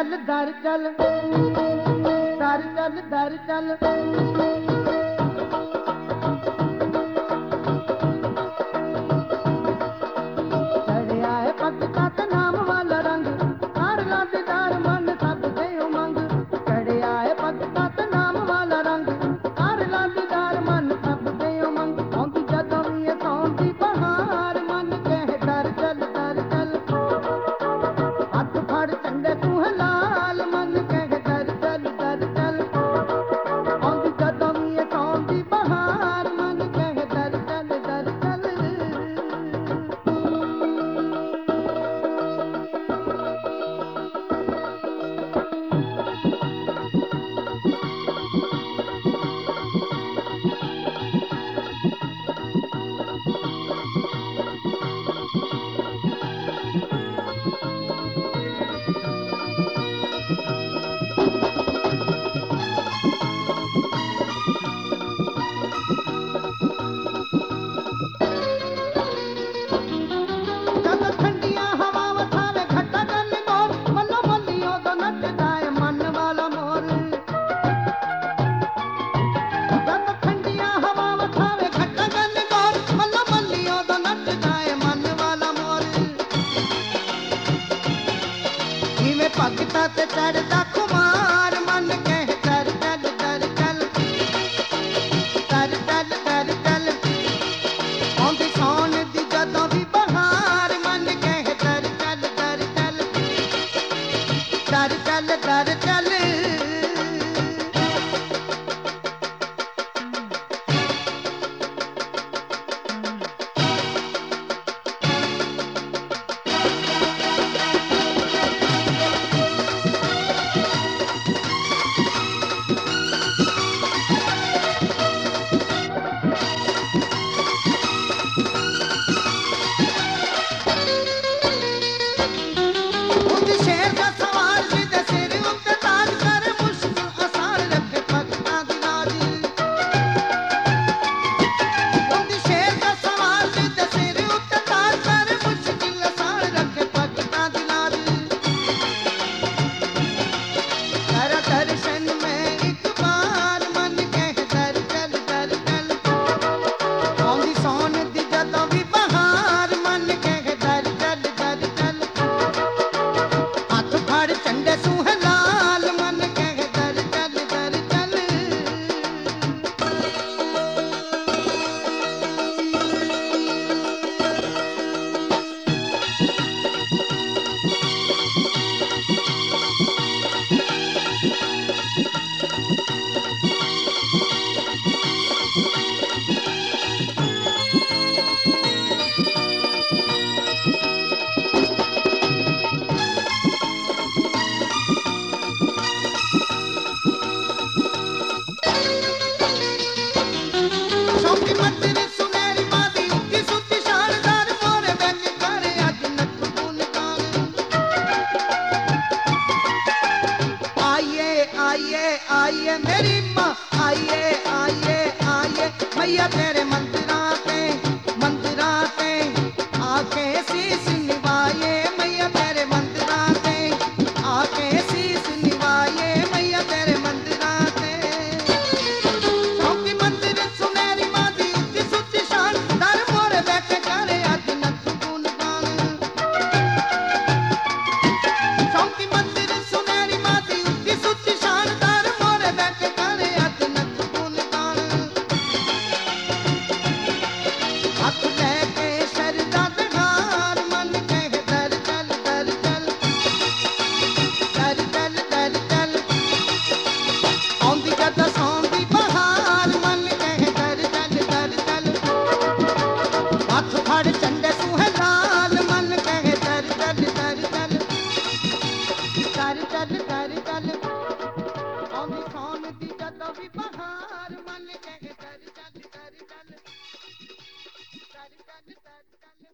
चल दर चल दर चल दर चल भगता ते चढ़दा खुमार मन कह दर चल दर चल दर चल दर चल आंदी सौन दी जदों भी बहार मन कह दर चल दर चल दर चल दर चल आइए मेरी माँ आइए आइए आइए मैया तेरे मंदिराते आके शीश निभाए मैया तेरे मंदिराते आके शीश निभाए मैया तेरे मंदिराते चौकी मंदिर सुनहरी माँ दी उच्ची सुच्ची शान दर मोरे बैठे करे अज नत गुण गान चौकी मंदिर सुनहरी माँ दी उच्ची सुच्ची शान दर मोरे बैठे करे अज नत गुण गान हथ लेके शरदा दहार मन कह दर चल दर चल दर चल दर चल आंदी जद सौंदी बहार मन कह दर चल हथ फड़ चंडे सूहे लाल मन कह दर चल दर चल दर चल आंदी सौन दी जद भी बहार मन कह दर चल दर चल